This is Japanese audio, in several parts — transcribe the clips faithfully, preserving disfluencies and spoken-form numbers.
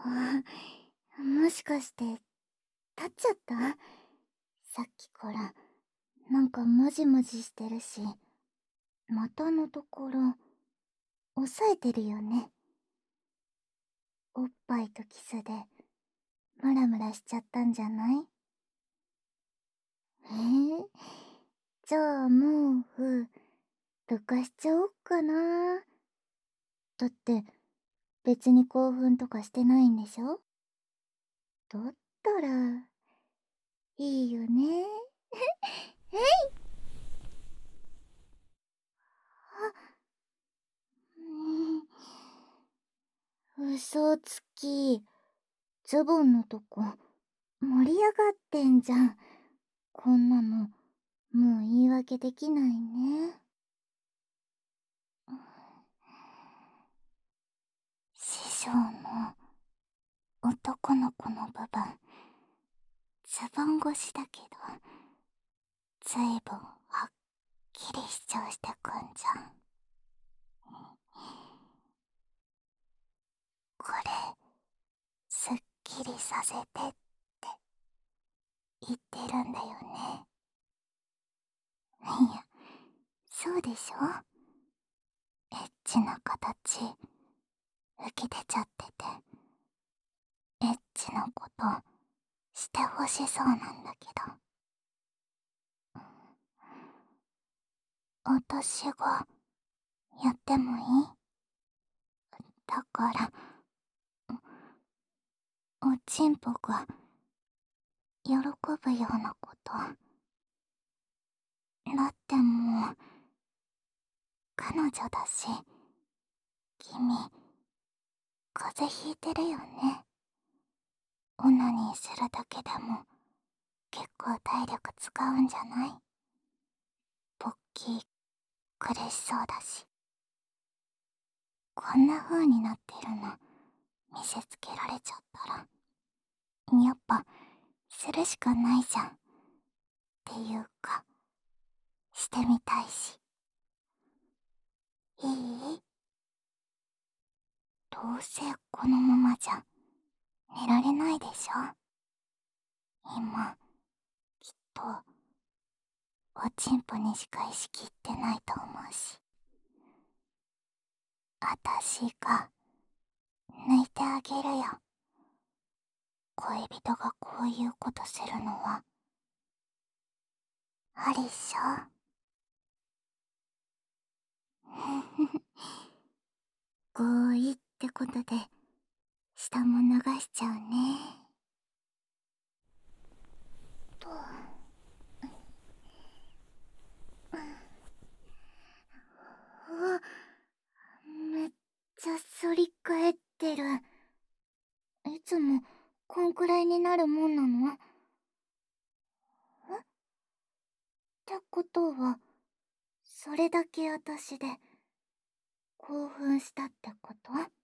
あ、もしかして立っちゃった？さっきからなんかもじもじしてるし、股のところ押さえてるよね。おっぱいとキスでムラムラしちゃったんじゃない？えー、じゃあ毛布どかしちゃおっかな。だって別に興奮とかしてないんでしょ？だったらいいよね。えい。あ、うん、嘘つき。ズボンのとこ盛り上がってんじゃん。こんなのもう言い訳できないね。師匠の男の子の部分、ズボン越しだけどずいぶんはっきり主張してくんじゃん。これすっきりさせてって言ってるんだよね。いや、そうでしょ。エッチな形浮き出ちゃってて、エッチなことしてほしそうなんだけど、私がやってもいい？だからおちんぽが喜ぶようなこと。だってもう彼女だし、君風邪ひいてるよね。オナニーするだけでも結構体力使うんじゃない？ポッキー苦しそうだし。こんな風になってるの見せつけられちゃったら、やっぱするしかないじゃん。っていうかしてみたいし。いい？どうせこのままじゃ寝られないでしょ。今きっとおちんぽにしか意識いってないと思うし、あたしが抜いてあげるよ。恋人がこういうことするのはありっしょ。合意ってことで下も流しちゃうね。と、うわ、めっちゃ反り返ってる。いつもこんくらいになるもんなの？え？ってことはそれだけ私で興奮したってこと？やっ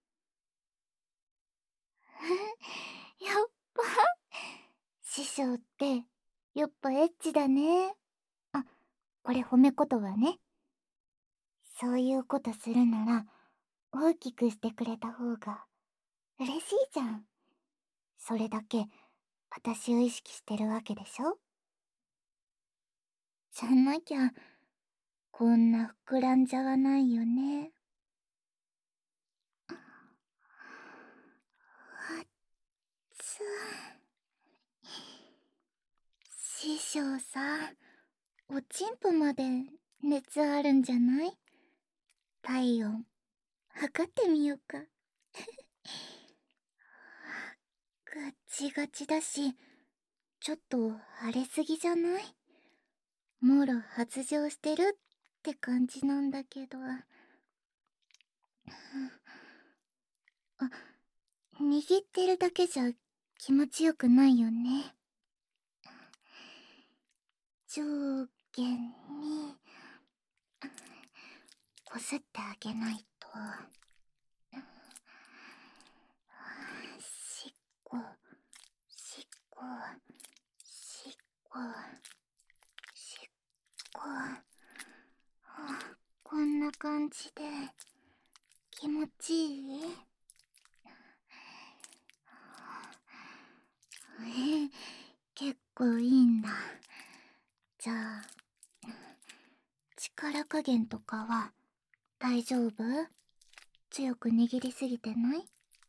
ぱ師匠ってやっぱエッチだね。あ、これ褒め言葉ね。そういうことするなら大きくしてくれた方が嬉しいじゃん。それだけ私を意識してるわけでしょ。じゃなきゃこんな膨らんじゃわないよね。あっつ。師匠さ、おちんぽまで熱あるんじゃない？体温測ってみようか。ガチガチだし、ちょっと荒れすぎじゃない？もろ発情してるって感じなんだけど。あ、握ってるだけじゃ気持ちよくないよね。上下にこすってあげないと。しっこしっこしっこしっこ。こんな感じで気持ちいい？ 構いいんだ。じゃあ、力加減とかは大丈夫？強く握りすぎてない？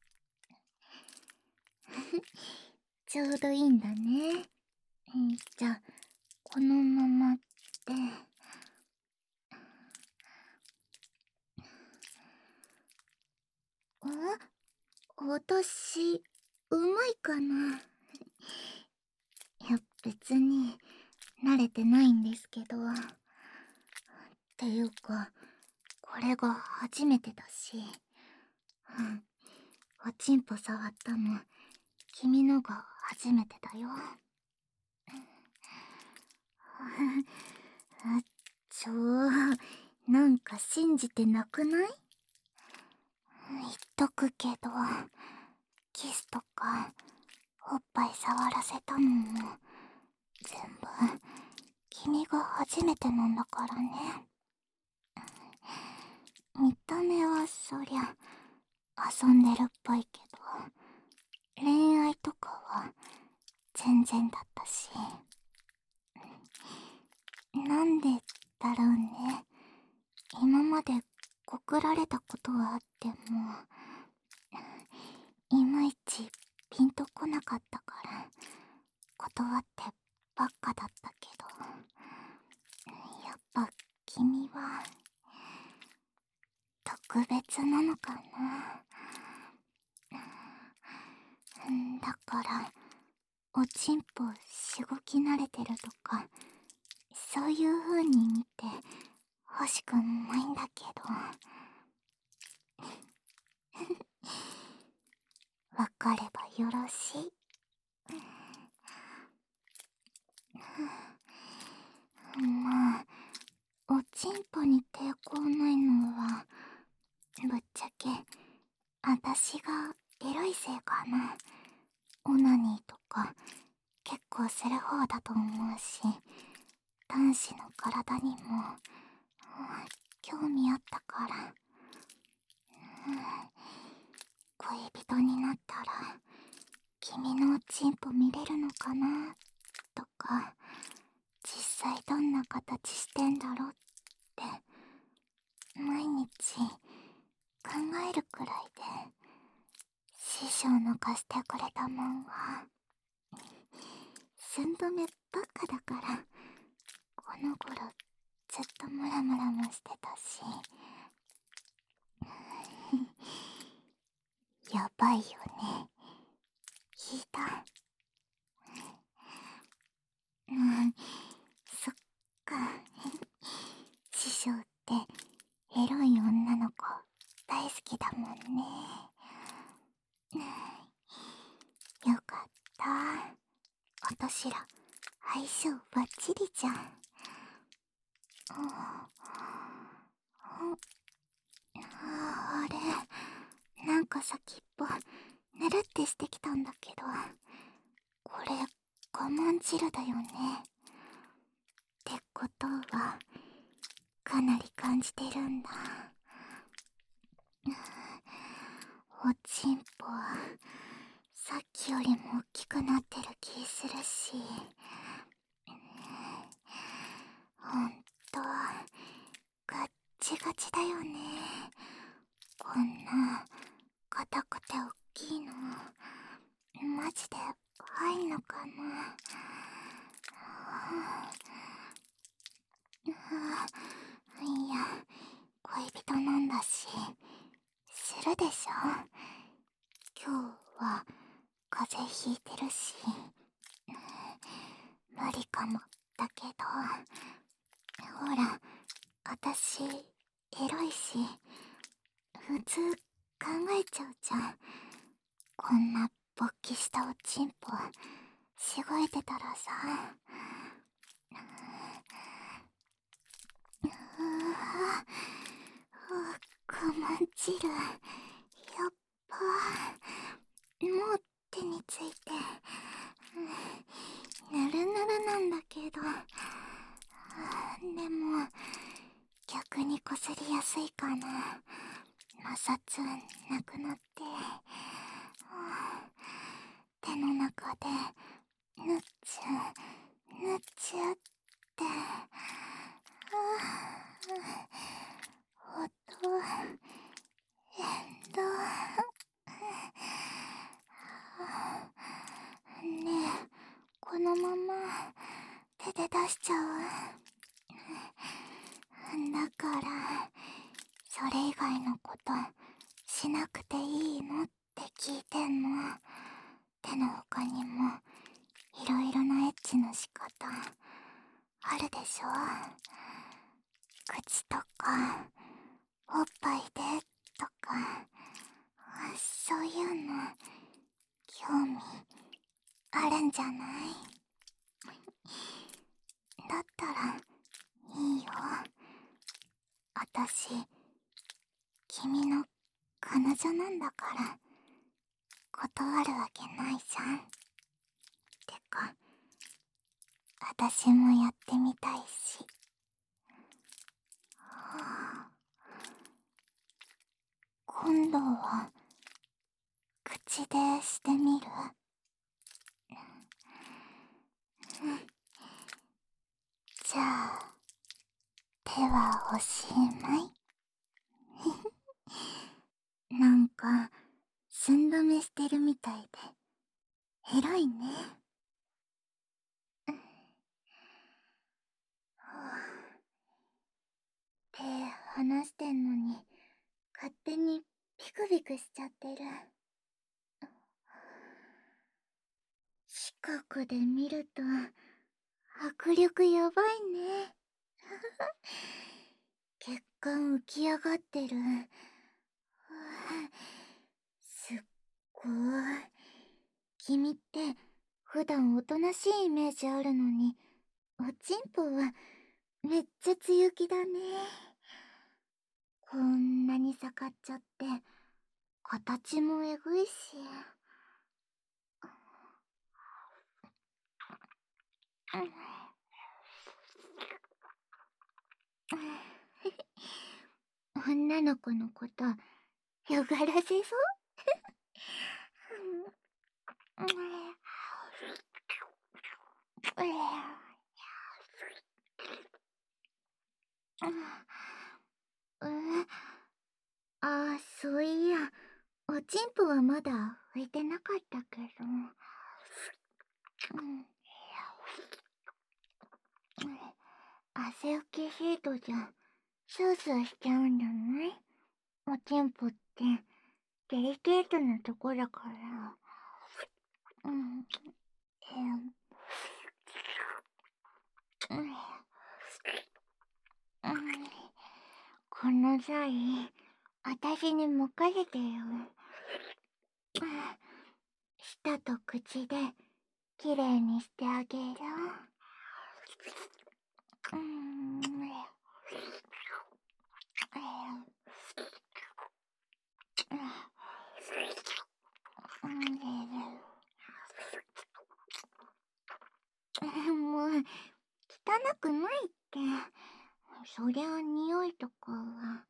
ちょうどいいんだね。うん、じゃあ、このままで。あ、私、うまいかな？いや、別に、慣れてないんですけど。っていうか、これが初めてだし。うん。おちんぽ触ったの、君のが初めてだよ。あちょー、なんか信じてなくない？言っとくけど、キスとか、おっぱい触らせたのも、全部、君が初めてなんだからね。見た目はそりゃ、遊んでるっぽいけど、恋愛とかは、全然だったし。なんでだろうね。今まで告られたことはあっても、いまいちピンとこなかったから、断ってばっかだったけど、やっぱ君は、特別なのかな。だから、おちんぽしごき慣れてるとか、そういう風に見て欲しくないんだけど。わかればよろしい。まあ、おちんぽに抵抗ないのは、ぶっちゃけ、あたしがエロいせいかな。オナニーとか、結構する方だと思うし、男子の体にも、興味あったから。恋人になったら、君のおちんぽ見れるのかなとか、実際どんな形してんだろうって、毎日考えるくらいで、師匠の貸してくれたもんは、寸止めばっかだから、この頃ずっとムラムラもしてたし。やばいよね。聞いた？うん、そっか。師匠ってエロい女の子大好きだもんね。よかった。私ら相性バッチリじゃん。ああれ、なんか先っぽぬるってしてきたんだけど、これ我慢汁だよね。ってことはかなり感じてるんだ。おちんぽはさっきよりも大きくなってる気するし、ほんとガッチガチだよね。こんな硬くて大きいのマジで入んのかな。いや、恋人なんだしするでしょ。今日は風邪ひいてるし無理かもだけど、ほらあたしエロいし普通考えちゃうじゃん。こんな勃起したおちんぽしごいてたらさ。うわ我慢汁やっぱもう手についてぬるぬるなんだけど、でも逆にこすりやすいかな。摩擦なくなって、手の中でぬっつことしなくていいのって聞いてんの。手の他にもいろいろなエッチの仕方あるでしょ。口とかおっぱいでとか、そういうの興味あるんじゃない？だったらいいよ。あたし君の彼女なんだから断るわけないじゃん。てかあたしもやってみたいし。はあ、今度は口でしてみる？うん。じゃあ手はおしまい。なんか寸止めしてるみたいで偉いね。手離してんのに勝手にピクピクしちゃってる。近くで見ると迫力やばいね。血管浮き上がってる。すっごい。君って普段おとなしいイメージあるのに、おちんぽはめっちゃ強気だね。こんなに盛っちゃって形もえぐいし。女の子のことよがらせそう。うん、あ、そういや、おちんぽはまだ拭いてなかったけど。うん、汗拭きシートじゃスースーしちゃうんじゃない？おちんぽってデリケートなとこだから。うん、うん、うん、この際あたしに任せてよ。舌と口できれいにしてあげる。うん、もう汚くないって。そりゃ匂いとかは。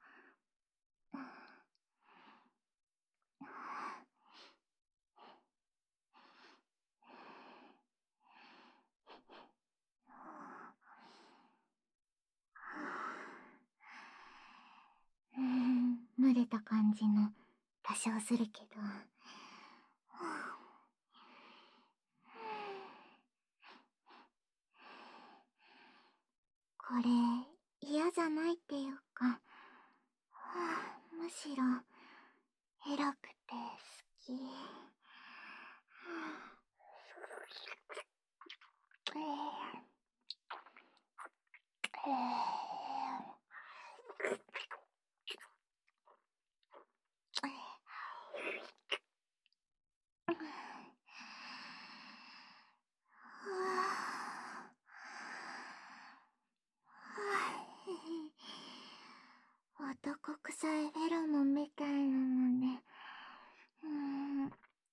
うん、蒸れた感じの多少するけど。これ嫌じゃないっていうか、むしろエロくて好き。男臭いフェロモンみたいなので、うーん、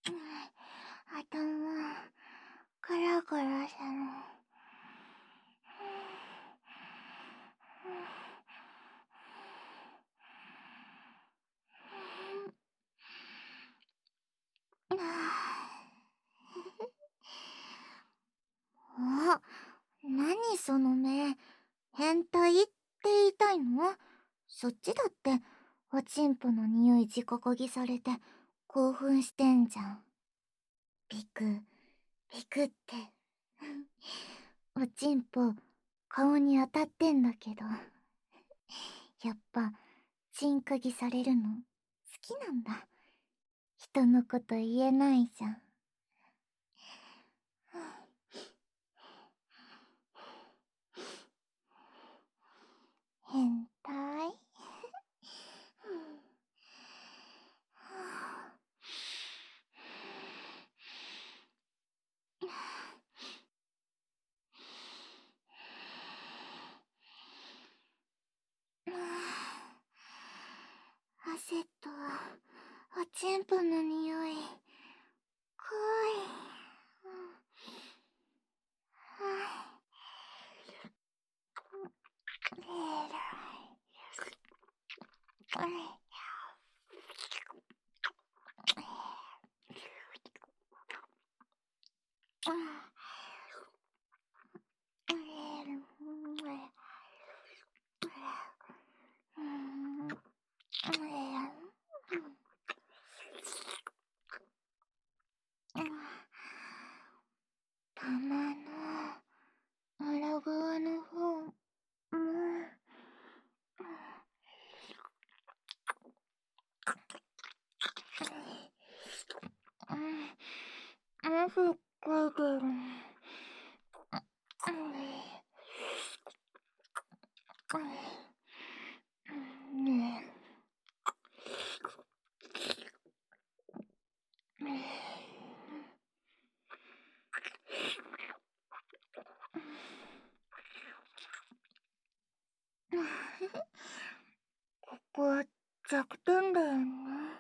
頭カラカラしたの。あ、何その目。変態って言いたいの？そっちだっておちんぽの匂い自己こぎされて興奮してんじゃん。ピクピクって。おちんぽ顔に当たってんだけど、やっぱちん釘されるの好きなんだ。人のこと言えないじゃん。変態。汗とおちんぽの匂い、濃い。玉の裏側の方も汗かいてる。ここは弱点だよね。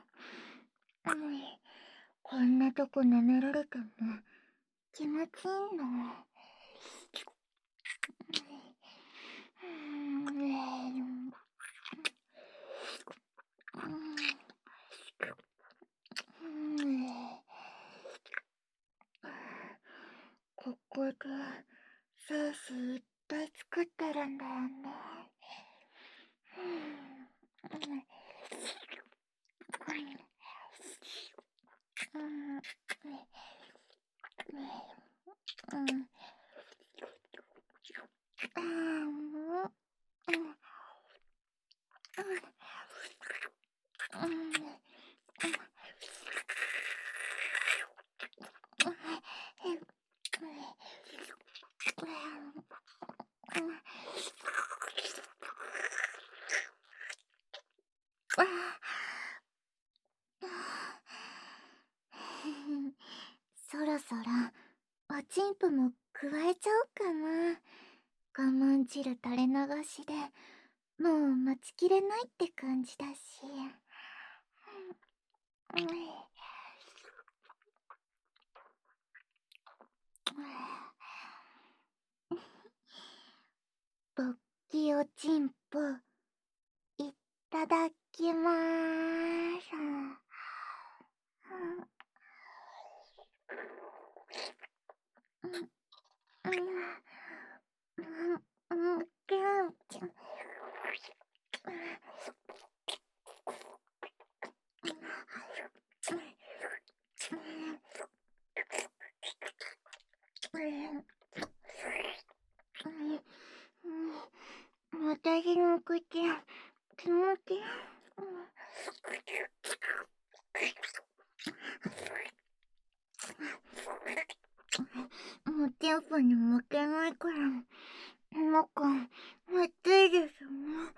こんなとこ舐められても気持ちいいの。ここで精子いっぱい作ってるんだよね。そろそろおちんぽも加えちゃおうかな。我慢汁垂れ流しでもう待ちきれないって感じだし。ぼっきおちんぽいただきまーす。私の口気持ちいい。おちんぽに負けないから中熱いですね。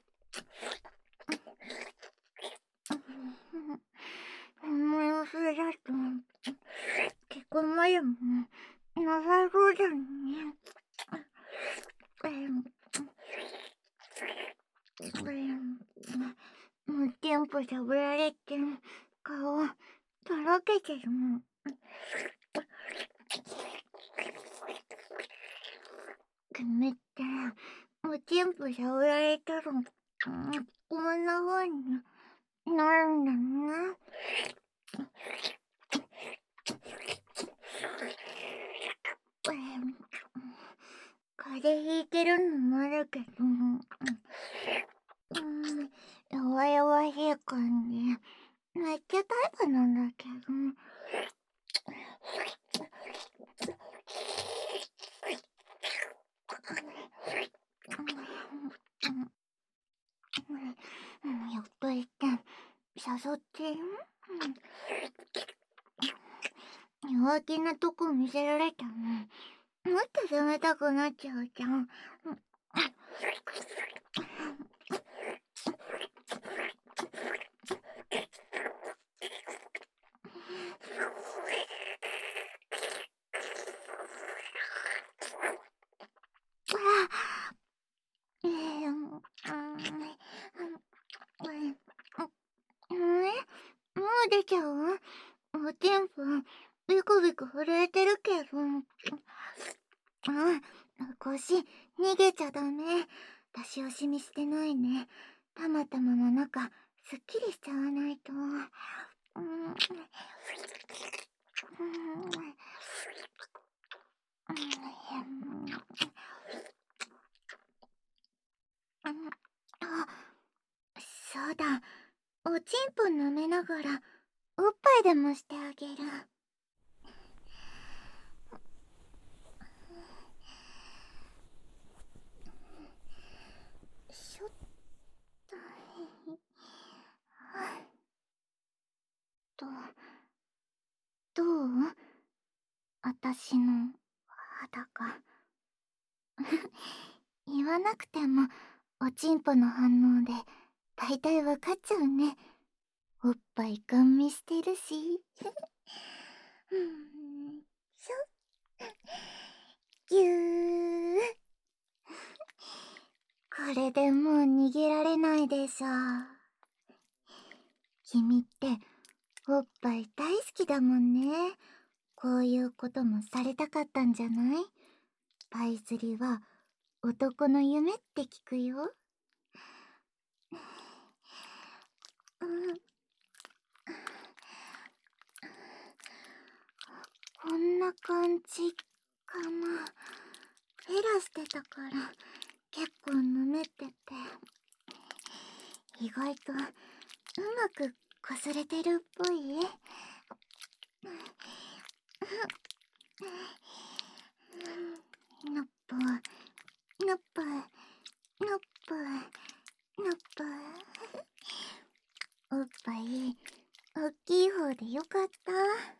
思い忘れだと結婚までもなさそうだね。おちんぽしゃぶられて顔とろけてるもん。めったらおちんぽしゃぶられたらこんな風になるんだね。風邪ひいてるのもあるけど、うん、弱々しい感じめっちゃタイプなんだけど。 誘って弱気なとこ見せられたの。もっと冷たくなっちゃうじゃん。えー、うん、もう出ちゃう？おてんぷん、ビクビク震えてるけど。あ、腰、逃げちゃダメ。出し惜しみしてないね。たまたまの中、すっきりしちゃわないと。うん、うんあ、そうだ。おちんぽ舐めながら、おっぱいでもしてあげる。しょったい。と、どう？あたしの肌が。言わなくても、おちんぽの反応で、だいたいわかっちゃうね。おっぱいガン見してるし。うん、しょ。ぎゅー。これでもう逃げられないでしょ。君っておっぱい大好きだもんね。こういうこともされたかったんじゃない？パイ釣りは男の夢って聞くよ。うん、こんな感じかな。フェラしてたから結構ぬめってて、意外とうまくこすれてるっぽい。のっぽのっぽのっぽのっぽ。おっぱいおっきい方でよかった。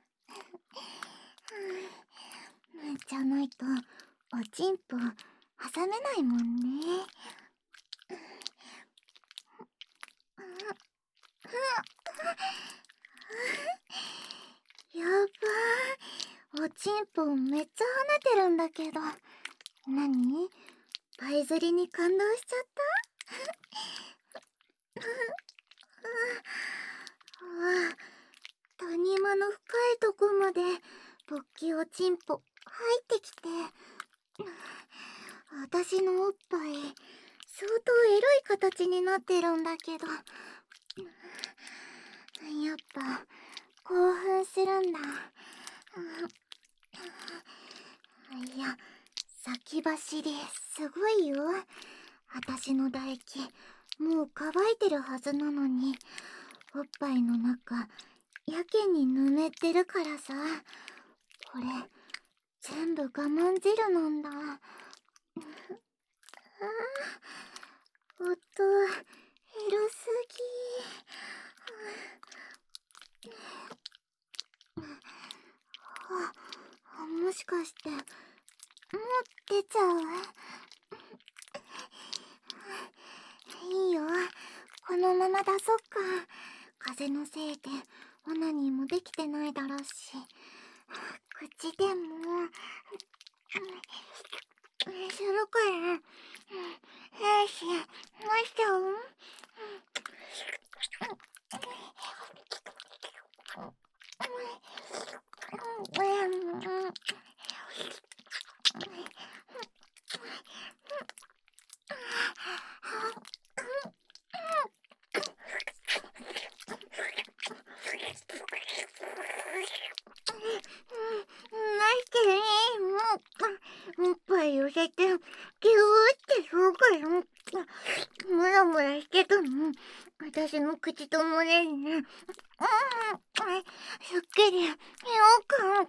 じゃないとおちんぽ挟めないもんね。やばーい、おちんぽめっちゃ跳ねてるんだけど。なに？パイ釣りに感動しちゃった？ああ、谷間の深いとこまでぽっきおちんぽ入ってきて、私のおっぱい相当エロい形になってるんだけど、やっぱ興奮するんだ。いや、先走りすごいよ。私の唾液もう乾いてるはずなのに、おっぱいの中やけにぬめってるからさ。これ全部我慢汁なんだ。ああ、音エロすぎ。あ、もしかしてもう出ちゃう？いいよ、このまま出そっか。風のせいでオナニーもできてないだろうし、口でもするから。よし、もうしちゃう？おっぱい寄せてギューってそうかよ。ムラムラしてたの私の口と胸にね。うん、すっきりようかん。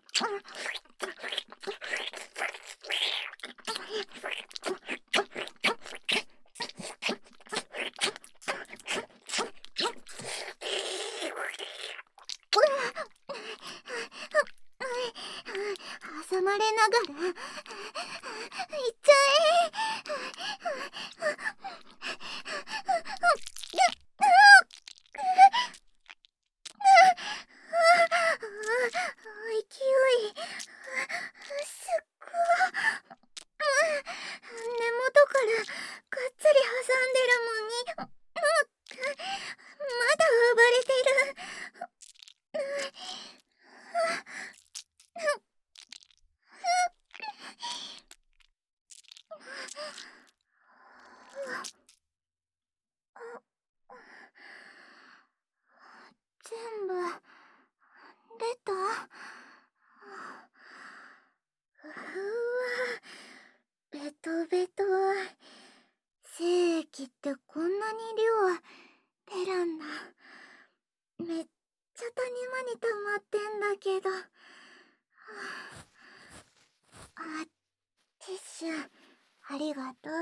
挟まれながらいっちゃえ。勢いすっごい。根元からがっつり挟んでるのに、まだ暴れてる。全部出た。うわ、ベトベト。精液ってこんなに量出るんだ。めっちゃ谷間に溜まってんだけど。あ、ティッシュありがとう。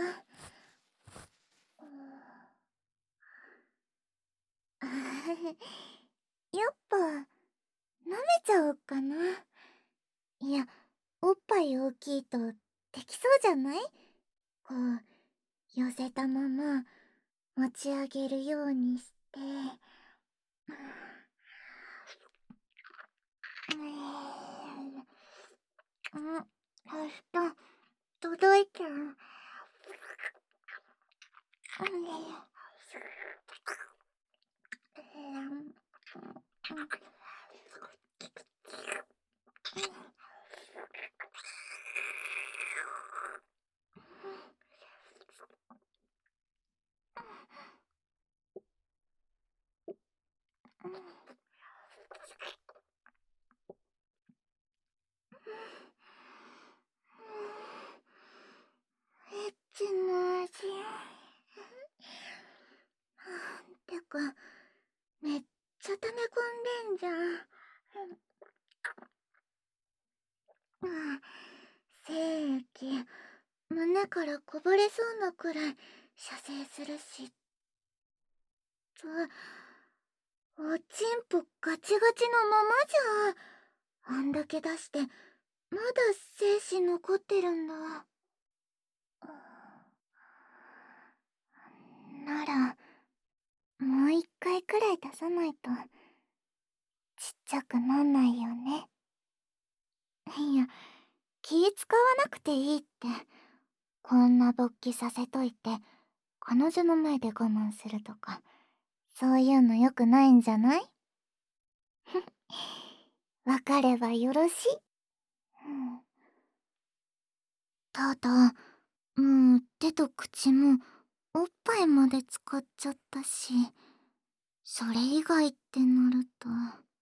やっぱ舐めちゃおうかな。いや、おっぱい大きいとできそうじゃない？こう寄せたまま持ち上げるようにして。うん、明日届いた。エッチな味。てか、めっちゃ溜め込んでんじゃん。あ、精液胸からこぼれそうなくらい射精するし。と、おちんぽガチガチのままじゃん。あんだけ出してまだ精子残ってるんだ。ならもう一回くらい出さないとちっちゃくなんないよね。いや、気使わなくていいって。こんな勃起させといて彼女の前で我慢するとか、そういうのよくないんじゃない？わかればよろしい。うん、ただ、もう手と口もおっぱいまで使っちゃったし、それ以外ってなると、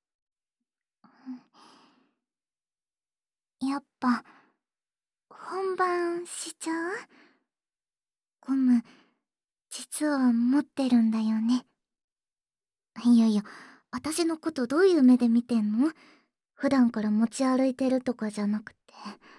やっぱ本番しちゃう？ゴム実は持ってるんだよね。いやいや、私のことどういう目で見てんの？普段から持ち歩いてるとかじゃなくて。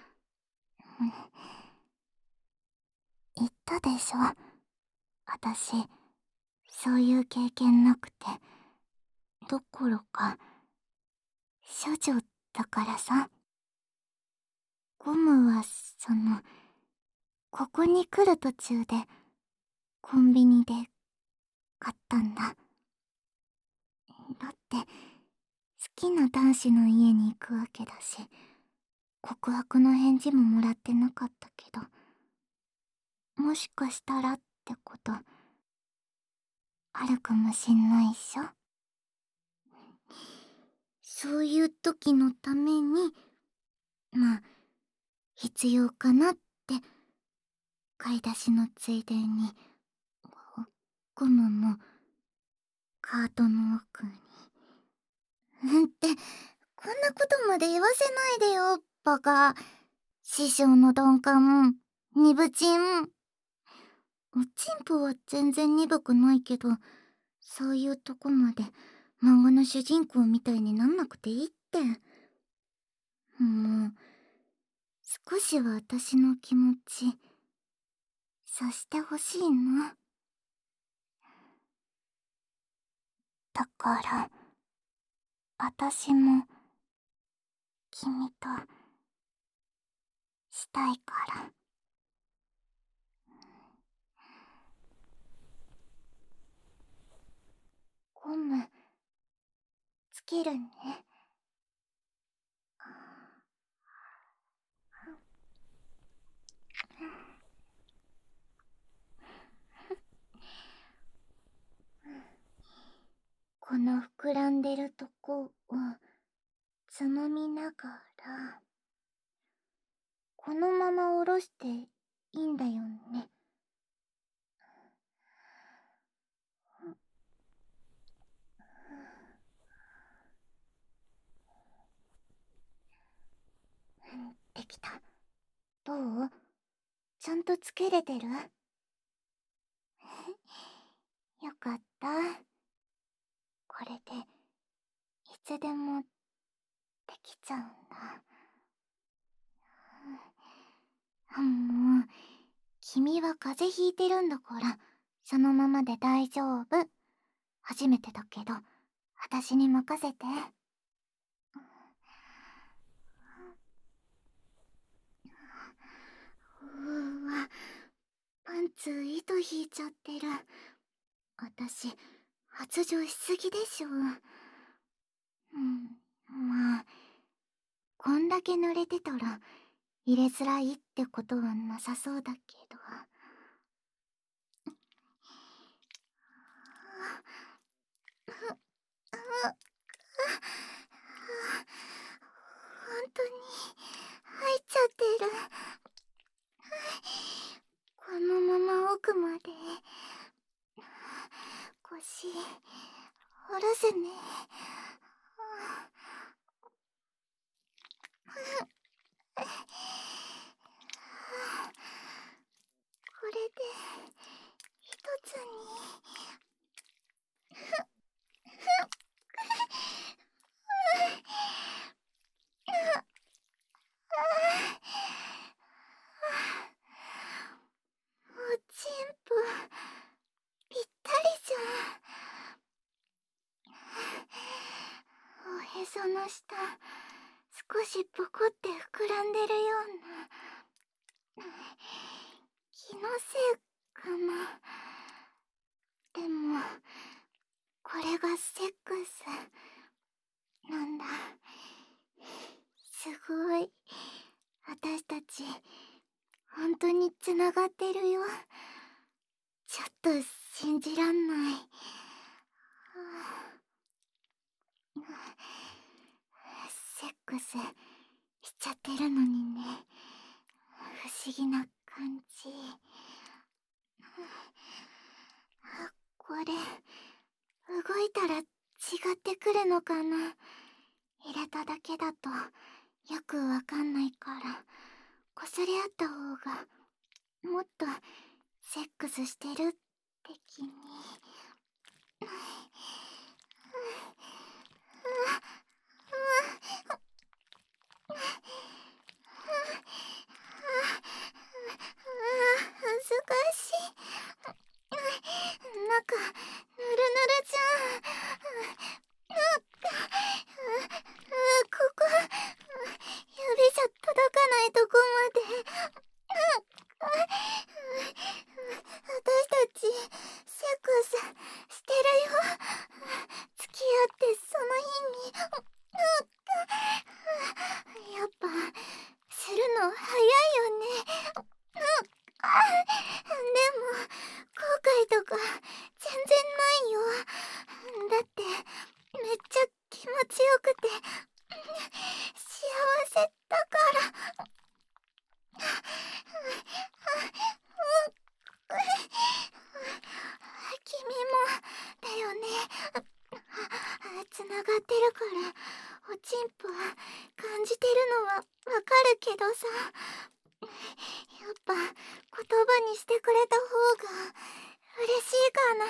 言ったでしょ、私そういう経験なくて。どころか処女だからさ。ゴムはそのここに来る途中でコンビニで買ったんだ。だって好きな男子の家に行くわけだし、告白の返事ももらってなかったけど、もしかしたらってことあるかもしんないっしょ。そういう時のために、まあ必要かなって買い出しのついでにゴムもカートの奥に。うんって、こんなことまで言わせないでよバカ。師匠の鈍感にぶちん。おちんぽは全然鈍くないけど、そういうとこまで漫画の主人公みたいになんなくていいって。もう少しは私の気持ち察してほしいな。だから私も君としたいから。ゴムつけるね。この膨らんでるとこをつまみながら、このまま下ろしていいんだよね。できた。どう？ちゃんとつけれてる？よかった。これでいつでもできちゃうんだ。うん、もう君は風邪ひいてるんだからそのままで大丈夫。初めてだけど私に任せて。うわ、パンツ糸引いちゃってる。私発情しすぎでしょ。うん、まあこんだけ濡れてたら入れづらいってことはなさそうだけど。本当に入っちゃってる。このまま奥まで腰下ろすね。これで一つに。おちんぽぴったりじゃん。おへその下少しポコって膨らんでるような。気のせいかな。でもこれがセックスなんだ。すごい。私たち本当につながってるよ。ちょっと信じらんない。セックスしちゃってるのにね。不思議な感じ。これ動いたら違ってくるのかな。入れただけだとよくわかんないからこすり合った方がもっとセックスしてる的に。恥ずかしい。中ぬるぬるじゃん。ここ指じゃ届かないとこまで。私たちセックスしてるよ。付き合ってその日に。やっぱするの早いよね。でも後悔とか全然ないよ。だってめっちゃ気持ちよくて幸せだから。君もだよね。つながってるからおちんぽ感じてるのはわかるけどさ、やっぱ言葉にしてくれた方が嬉しいかな。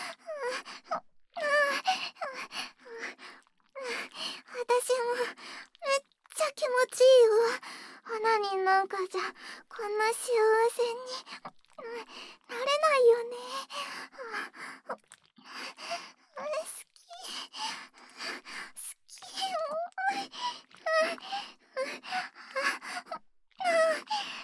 私もめっちゃ気持ちいいよ。花になんかじゃこんな幸せになれないよね。好き好き。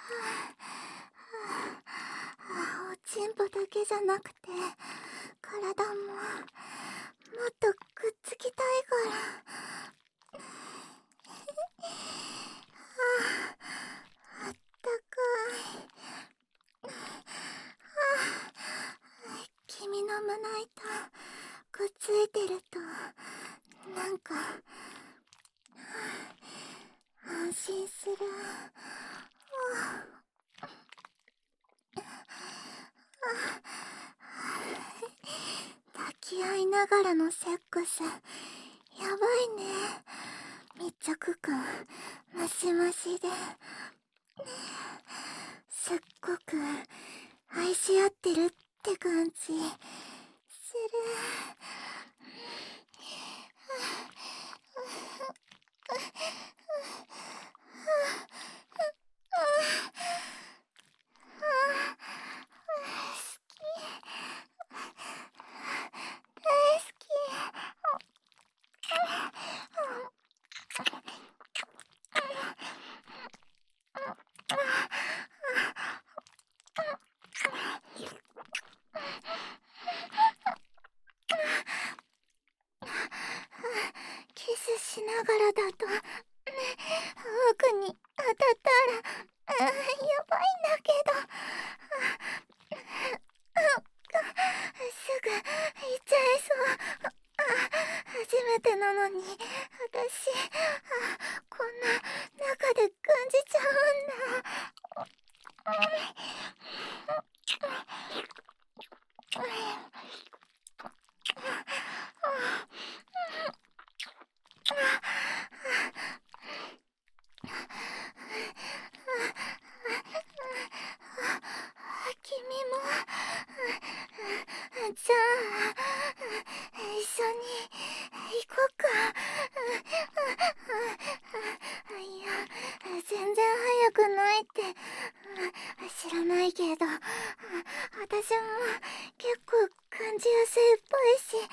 おちんぽだけじゃなくて体ももっとくっつきたいから。あったかい。君の胸板くっついてるとなんか安心する。抱き合いながらのセックスやばいね。密着感マシマシで、すっごく愛し合ってるって感じする。キスしながらだと奥に当たったら、やばいんだけど、すぐ行っちゃいそう。初めてなのに私こんな中で感じちゃうんだ。君もじゃあ一緒に行こうか。いや全然早くないって知らないけど、私も結構感じやすいっぽいし、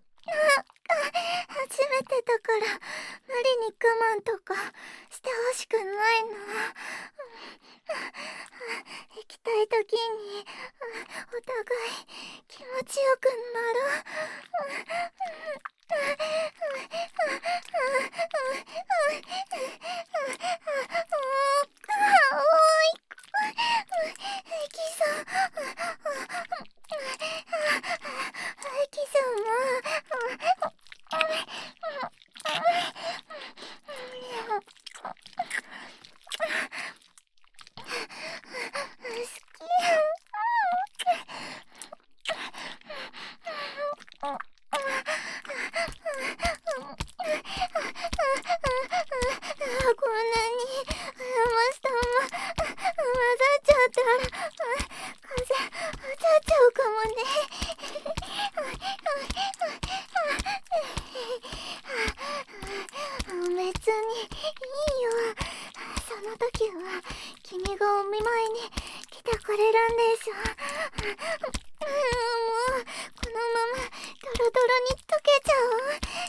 初めてだから無理に我慢とかしてほしくないの。行きたい時にお互い気持ちよくなる。キスキスもこんなにマスターも混ざっちゃったら風当たっちゃうかもね。別にいいよ。その時は君がお見舞いに来てくれるんでしょ。もうこのままドロドロに溶けちゃう。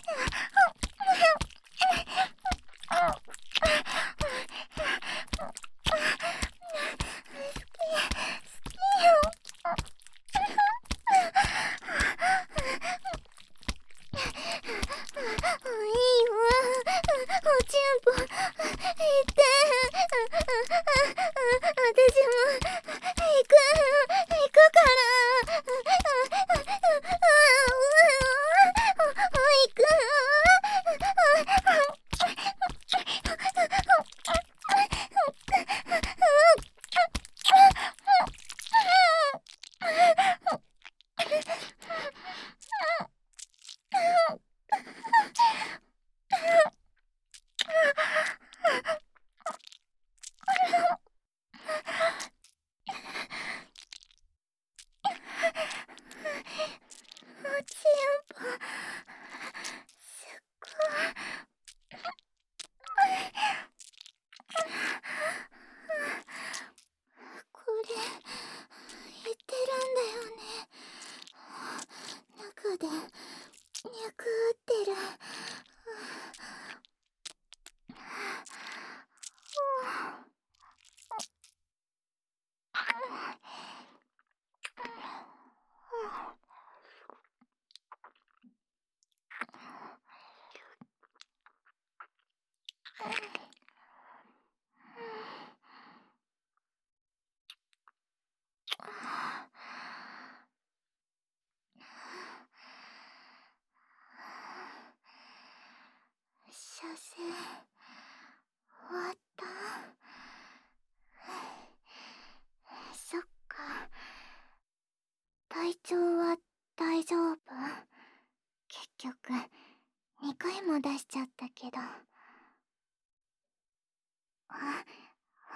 いいわ、おちんぽ行って。私も行く行くから。行く。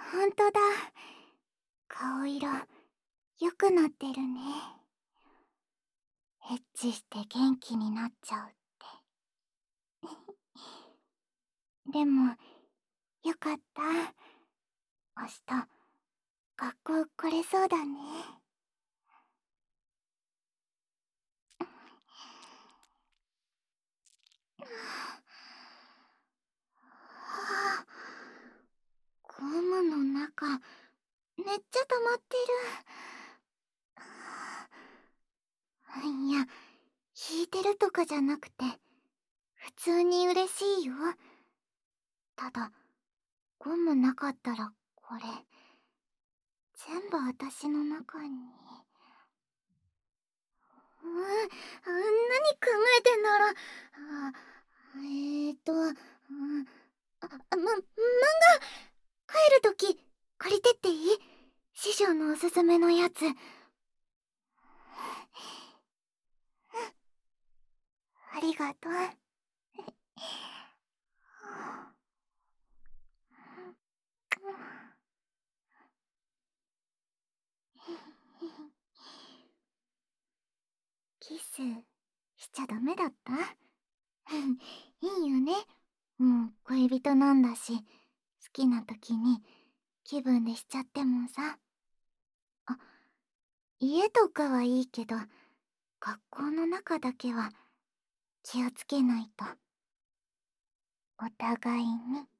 ほんとだ。顔色良くなってるね。エッチして元気になっちゃうって。でもよかった。明日学校来れそうだね。はあ、ゴムの中めっちゃ溜まってる。いや、引いてるとかじゃなくて普通に嬉しいよ。ただゴムなかったらこれ全部私の中に。うん、何考えてんだろ。あ、えーと、うん、あ、ま、漫画帰るとき借りてっていい？師匠のおすすめのやつ。ありがとう。キスしちゃダメだった？いいよね。もう恋人なんだし、好きな時に気分でしちゃってもさ。あ、家とかはいいけど、学校の中だけは気をつけないと。お互いに。